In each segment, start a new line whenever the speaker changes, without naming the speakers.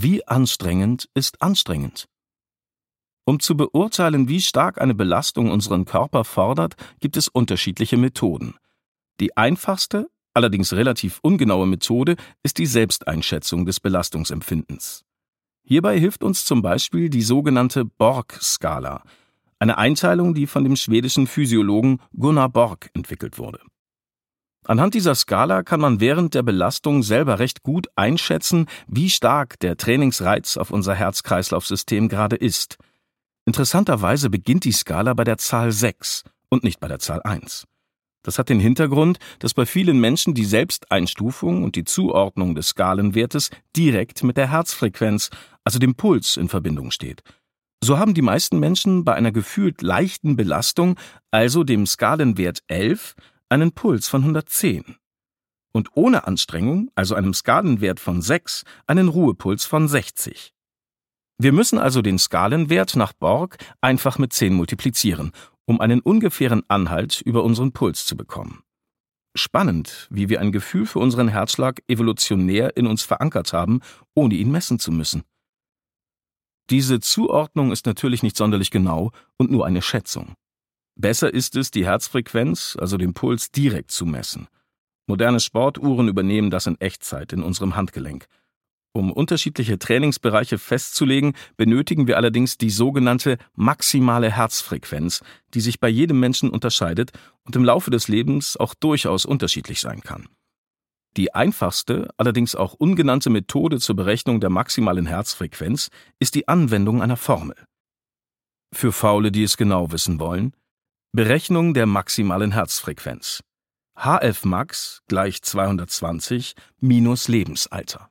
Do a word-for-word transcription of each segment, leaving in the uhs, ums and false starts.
Wie anstrengend ist anstrengend? Um zu beurteilen, wie stark eine Belastung unseren Körper fordert, gibt es unterschiedliche Methoden. Die einfachste, allerdings relativ ungenaue Methode ist die Selbsteinschätzung des Belastungsempfindens. Hierbei hilft uns zum Beispiel die sogenannte Borg-Skala, eine Einteilung, die von dem schwedischen Physiologen Gunnar Borg entwickelt wurde. Anhand dieser Skala kann man während der Belastung selber recht gut einschätzen, wie stark der Trainingsreiz auf unser Herz-Kreislauf-System gerade ist. Interessanterweise beginnt die Skala bei der Zahl sechs und nicht bei der Zahl eins. Das hat den Hintergrund, dass bei vielen Menschen die Selbsteinstufung und die Zuordnung des Skalenwertes direkt mit der Herzfrequenz, also dem Puls, in Verbindung steht. So haben die meisten Menschen bei einer gefühlt leichten Belastung, also dem Skalenwert elf, einen Puls von hundertzehn. Und ohne Anstrengung, also einem Skalenwert von sechs, einen Ruhepuls von sechzig. Wir müssen also den Skalenwert nach Borg einfach mit zehn multiplizieren, um einen ungefähren Anhalt über unseren Puls zu bekommen. Spannend, wie wir ein Gefühl für unseren Herzschlag evolutionär in uns verankert haben, ohne ihn messen zu müssen. Diese Zuordnung ist natürlich nicht sonderlich genau und nur eine Schätzung. Besser ist es, die Herzfrequenz, also den Puls, direkt zu messen. Moderne Sportuhren übernehmen das in Echtzeit in unserem Handgelenk. Um unterschiedliche Trainingsbereiche festzulegen, benötigen wir allerdings die sogenannte maximale Herzfrequenz, die sich bei jedem Menschen unterscheidet und im Laufe des Lebens auch durchaus unterschiedlich sein kann. Die einfachste, allerdings auch ungenannte Methode zur Berechnung der maximalen Herzfrequenz ist die Anwendung einer Formel. Für Faule, die es genau wissen wollen: Berechnung der maximalen Herzfrequenz. H F Max gleich zweihundertzwanzig minus Lebensalter.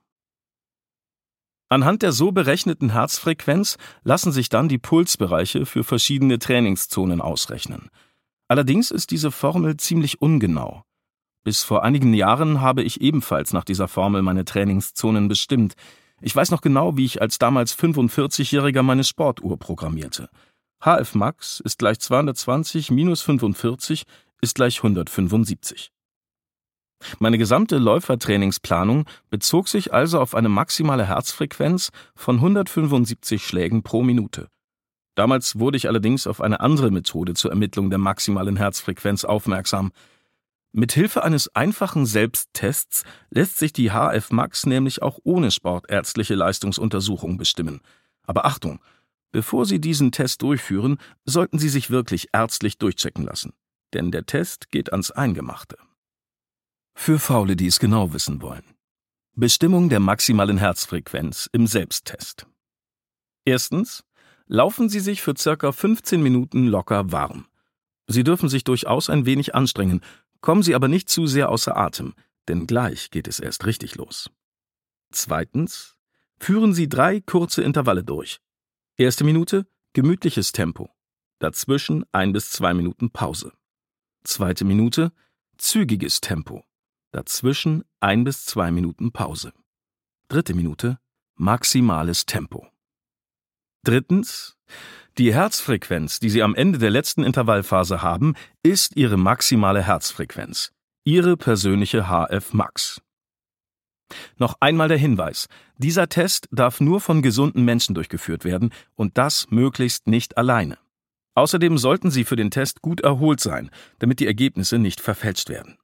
Anhand der so berechneten Herzfrequenz lassen sich dann die Pulsbereiche für verschiedene Trainingszonen ausrechnen. Allerdings ist diese Formel ziemlich ungenau. Bis vor einigen Jahren habe ich ebenfalls nach dieser Formel meine Trainingszonen bestimmt. Ich weiß noch genau, wie ich als damals fünfundvierzigjähriger meine Sportuhr programmierte. H F Max ist gleich zweihundertzwanzig minus fünfundvierzig ist gleich hundertfünfundsiebzig. Meine gesamte Läufertrainingsplanung bezog sich also auf eine maximale Herzfrequenz von hundertfünfundsiebzig Schlägen pro Minute. Damals wurde ich allerdings auf eine andere Methode zur Ermittlung der maximalen Herzfrequenz aufmerksam. Mit Hilfe eines einfachen Selbsttests lässt sich die H F Max nämlich auch ohne sportärztliche Leistungsuntersuchung bestimmen. Aber Achtung! Bevor Sie diesen Test durchführen, sollten Sie sich wirklich ärztlich durchchecken lassen. Denn der Test geht ans Eingemachte. Für Faule, die es genau wissen wollen. Bestimmung der maximalen Herzfrequenz im Selbsttest. Erstens. Laufen Sie sich für circa fünfzehn Minuten locker warm. Sie dürfen sich durchaus ein wenig anstrengen, kommen Sie aber nicht zu sehr außer Atem, denn gleich geht es erst richtig los. Zweitens. Führen Sie drei kurze Intervalle durch. Erste Minute, gemütliches Tempo. Dazwischen ein bis zwei Minuten Pause. Zweite Minute, zügiges Tempo. Dazwischen ein bis zwei Minuten Pause. Dritte Minute, maximales Tempo. Drittens. Die Herzfrequenz, die Sie am Ende der letzten Intervallphase haben, ist Ihre maximale Herzfrequenz. Ihre persönliche H F Max. Noch einmal der Hinweis: Dieser Test darf nur von gesunden Menschen durchgeführt werden und das möglichst nicht alleine. Außerdem sollten Sie für den Test gut erholt sein, damit die Ergebnisse nicht verfälscht werden.